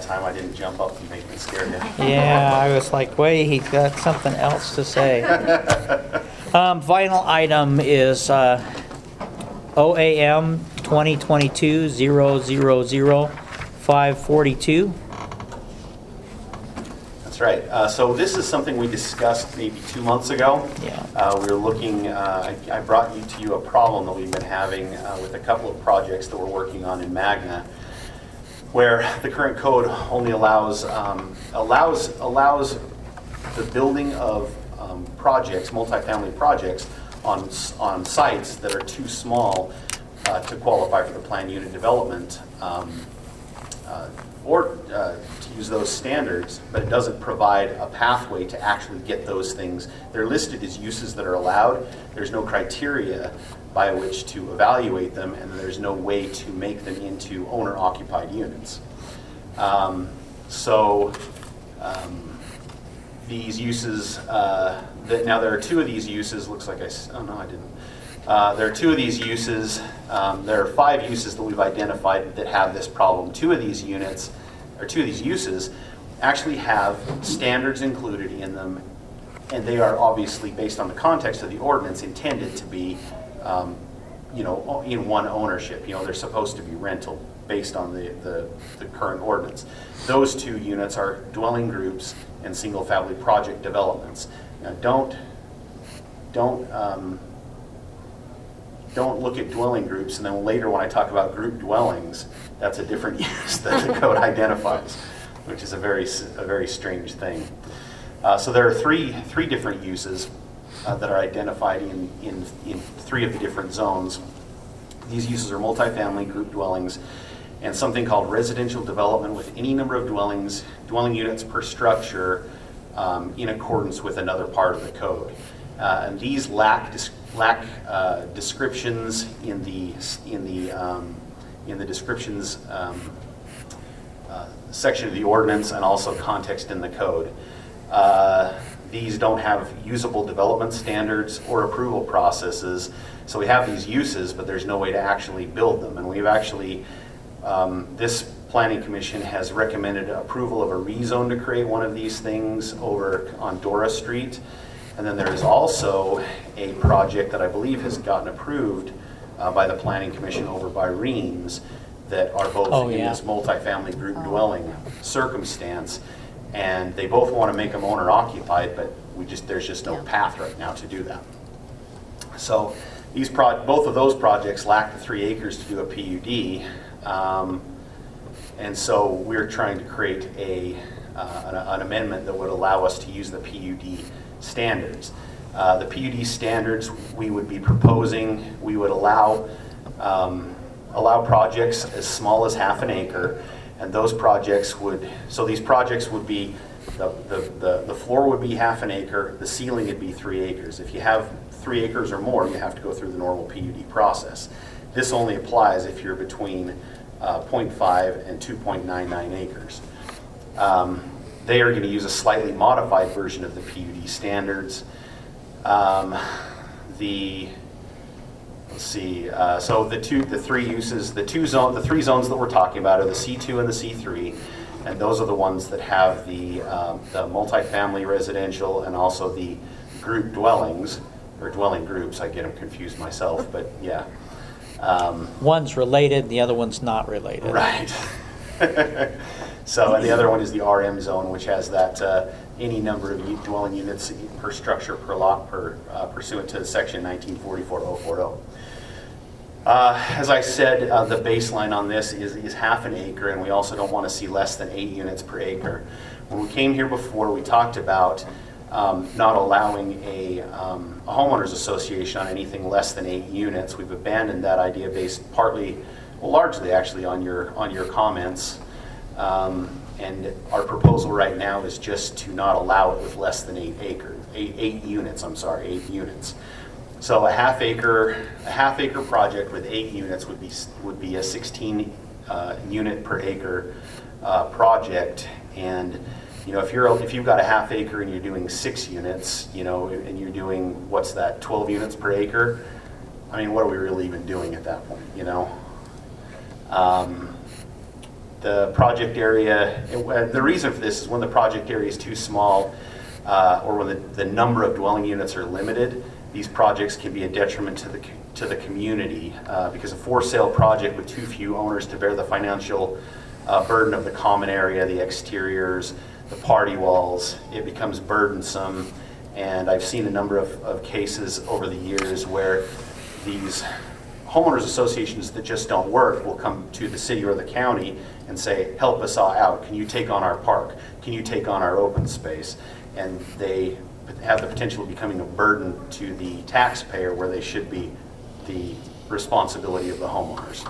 time I didn't jump up and make me scared you. Yeah, I was like, wait, he's got something else to say. Final item is OAM 2022-000-542. That's right. So this is something we discussed maybe 2 months ago. Yeah. We were looking, I brought to you a problem that we've been having with a couple of projects that we're working on in Magna, where the current code only allows the building of projects, multifamily projects, on sites that are too small to qualify for the planned unit development or to use those standards, but it doesn't provide a pathway to actually get those things. They're listed as uses that are allowed. There's no criteria by which to evaluate them, and there's no way to make them into owner-occupied units. These uses, now there are two of these uses, looks like oh no, I didn't. There are two of these uses. There are 5 uses that we've identified that have this problem. Two of these uses actually have standards included in them, and they are obviously, based on the context of the ordinance, intended to be, in one ownership. They're supposed to be rental based on the current ordinance. Those 2 units are dwelling groups and single-family project developments. Now, don't look at dwelling groups, and then later when I talk about group dwellings, that's a different use that the code identifies, which is a very strange thing. So there are three different uses that are identified in 3 of the different zones. These uses are multifamily, group dwellings, and something called residential development with any number of dwelling units per structure in accordance with another part of the code. And these lack descriptions in the descriptions section of the ordinance, and also context in the code. These don't have usable development standards or approval processes. So we have these uses, but there's no way to actually build them. And we've actually, this Planning Commission has recommended approval of a rezone to create one of these things over on Dora Street. And then there is also a project that I believe has gotten approved by the Planning Commission over by Reams that are both in this multifamily group dwelling circumstance. And they both want to make them owner occupied, but there's just no path right now to do that. So both of those projects lack the 3 acres to do a PUD. And so we're trying to create an amendment that would allow us to use the PUD standards. The PUD standards we would be proposing, we would allow projects as small as half an acre, and these projects would be, the floor would be half an acre, the ceiling would be 3 acres. If you have 3 acres or more, you have to go through the normal PUD process. This only applies if you're between 0.5 and 2.99 acres. They are going to use a slightly modified version of the PUD standards. So the 3 uses, the 3 zones that we're talking about are the C2 and the C3, and those are the ones that have the multifamily residential and also the group dwellings, or dwelling groups. I get them confused myself, but yeah. One's related, the other one's not related. Right. So, and the other one is the RM zone, which has that any number of dwelling units per structure per lot pursuant to section 1944-040. As I said, the baseline on this is half an acre, and we also don't want to see less than 8 units per acre. When we came here before, we talked about not allowing a homeowners association on anything less than 8 units. We've abandoned that idea based largely actually on your comments. And our proposal right now is just to not allow it with less than 8 units. So a half acre project with 8 units would be a 16 unit per acre project. And if you've got a half acre and you're doing 6 units, and you're doing, what's that, 12 units per acre? I mean, what are we really even doing at that point, The project area, the reason for this is when the project area is too small or when the number of dwelling units are limited, these projects can be a detriment to the community because a for sale project with too few owners to bear the financial burden of the common area, the exteriors, the party walls, it becomes burdensome. And I've seen a number of cases over the years where these homeowners associations that just don't work will come to the city or the county and say, help us all out. Can you take on our park? Can you take on our open space? And they have the potential of becoming a burden to the taxpayer where they should be the responsibility of the homeowners.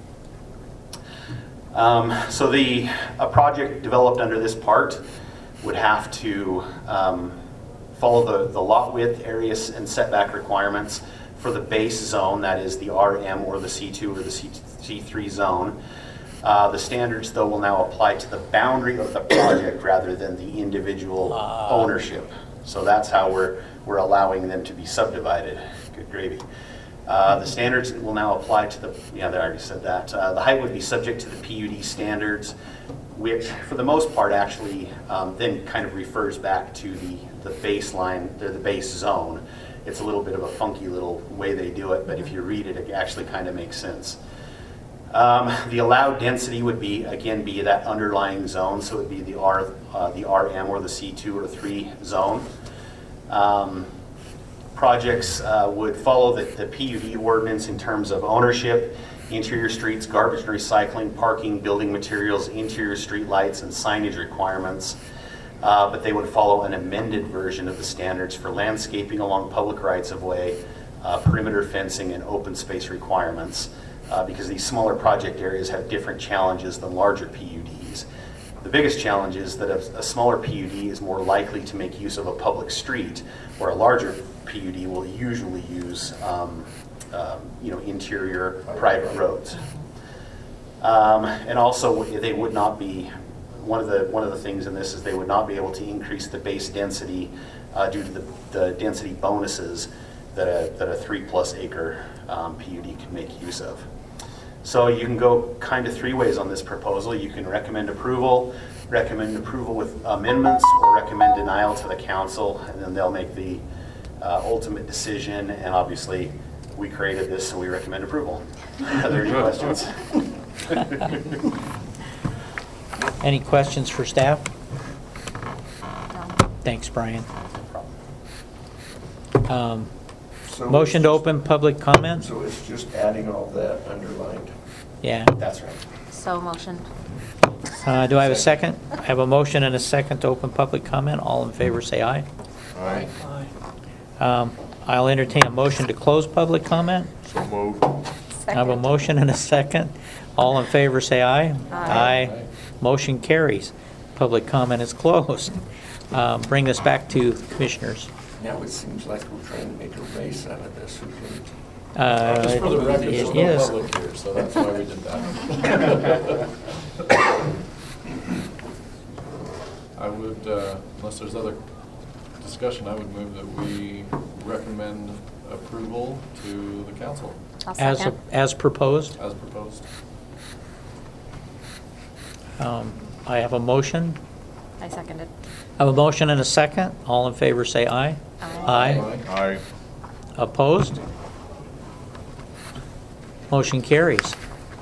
So a project developed under this part would have to follow the lot width, areas, and setback requirements for the base zone, that is the RM or the C2 or the C3 zone. The standards, though, will now apply to the boundary of the project rather than the individual ownership. So that's how we're allowing them to be subdivided. Good gravy. The standards will now apply to the, I already said that. The height would be subject to the PUD standards, which for the most part actually then kind of refers back to the baseline, the base zone. It's a little bit of a funky little way they do it, but if you read it, it actually kind of makes sense. The allowed density would be that underlying zone, so it would be the RM or the C2 or 3 zone. Projects would follow the PUD ordinance in terms of ownership, interior streets, garbage and recycling, parking, building materials, interior street lights, and signage requirements. But they would follow an amended version of the standards for landscaping along public rights-of-way, perimeter fencing, and open space requirements, because these smaller project areas have different challenges than larger PUDs. The biggest challenge is that a smaller PUD is more likely to make use of a public street, where a larger PUD will usually use interior private roads. And also, they would not be, one of the things in this is they would not be able to increase the base density due to the density bonuses that a 3+ acre PUD can make use of. So you can go kind of 3 ways on this proposal. You can recommend approval with amendments, or recommend denial to the council, and then they'll make the ultimate decision. And obviously, we created this, so we recommend approval. Are there any questions? Any questions for staff? No. Thanks, Brian. So Motion to it's open public comment? So it's just adding all that underlined. Yeah. That's right. So motion. Do I have a second? I have a motion and a second to open public comment. All in favor say aye. Aye. I'll entertain a motion to close public comment. So moved. I have a motion and a second. All in favor say aye. Aye. Motion carries. Public comment is closed. Bring us back to commissioners. Now it seems like we're trying to make a race out of this. Who can- Just for the record, there's It no is. public here, so that's why we did that. I would, unless there's other discussion, I would move that we recommend approval to the council I'll second. As proposed. as proposed. I have a motion. I seconded. I have a motion and a second. All in favor say aye. Aye. Aye. Opposed? Motion carries.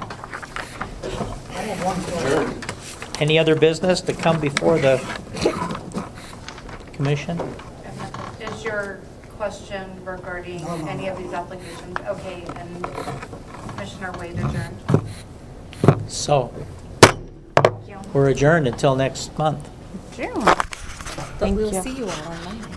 Sure. Any other business to come before the commission? Is your question regarding any of these applications okay, and Commissioner Wade adjourned? So, Thank you. we're adjourned until next month. But we'll see you all online.